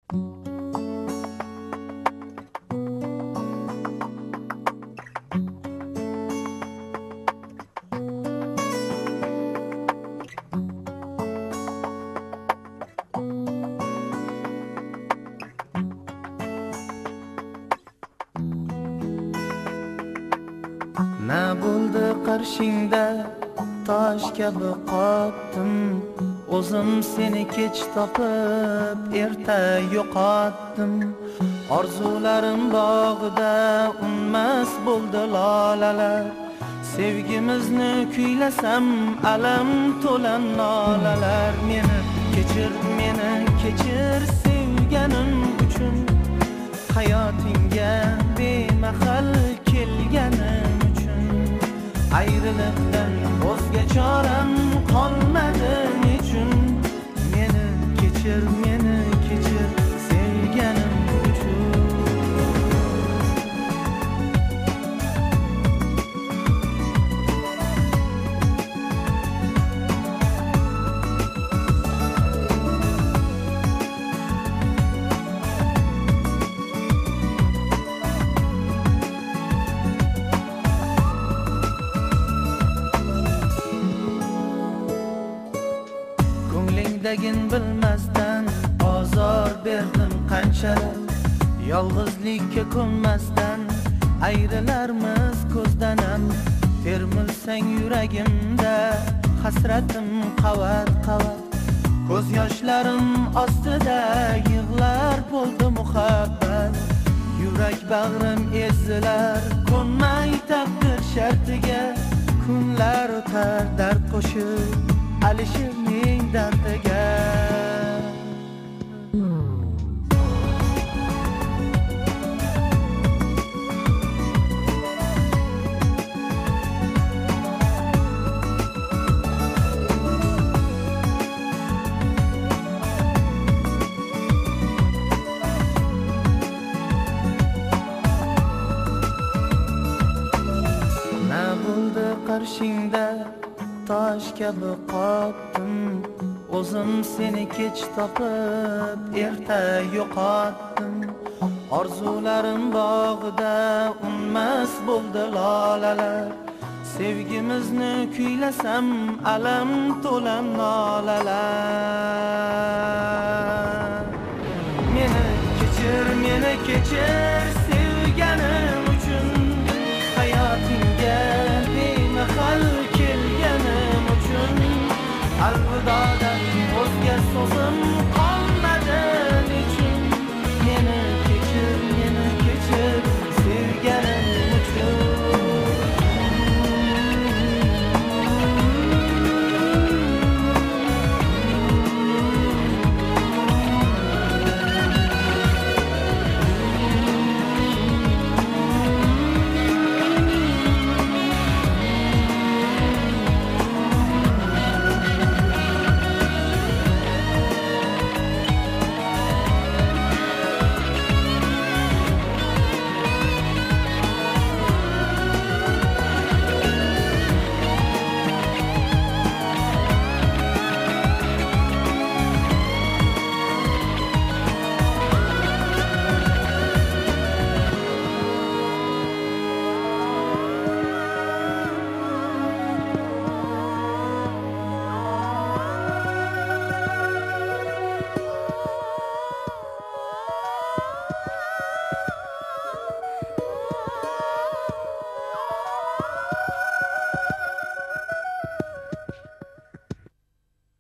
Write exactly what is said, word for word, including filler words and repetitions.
Na bo'ldi qarshingda tosh kabi qotdim, o'zim seni kech topib erta yo'qotdim. Orzularim bog'ida unmas bo'ldi lolalar, sevgimizni kuylasam alam to'lan nolalar. Meni kechir, meni kechir sevganim uchun, hayotingga bemahal kelganim uchun. Ayriliqdan o'zga choram qolmadi nechun. Meni kechir, meni kechir sevganim uchun. Ko'nglingdagin bilmasdan ozor berdim qanchalar, yolg'izlikka ko'nmasdan ayrilarmiz ko'zdanam. Termilsang yuragimda hasratim qavat qavat, ko'z yoshlarim ostida yig'lar bo'ldi muhabbat. Yurak bag'rim ezilar ko'nmay taqdir shartiga, kunlar o'tar dard qo'shib alishimning dardiga. Na bo'ldi qarshingda tosh kabi qotdim, o'zim seni kech topib erta yo'qotdim. Orzularim bog'ida unmas bo'ldi lolalar, sevgimizni kuylasam alam to'lan nolalar. Meni kechir, meni kechir sevganim uchun, hayotingga bemahal kelganim uchun. Alvidodan o'zga so'zim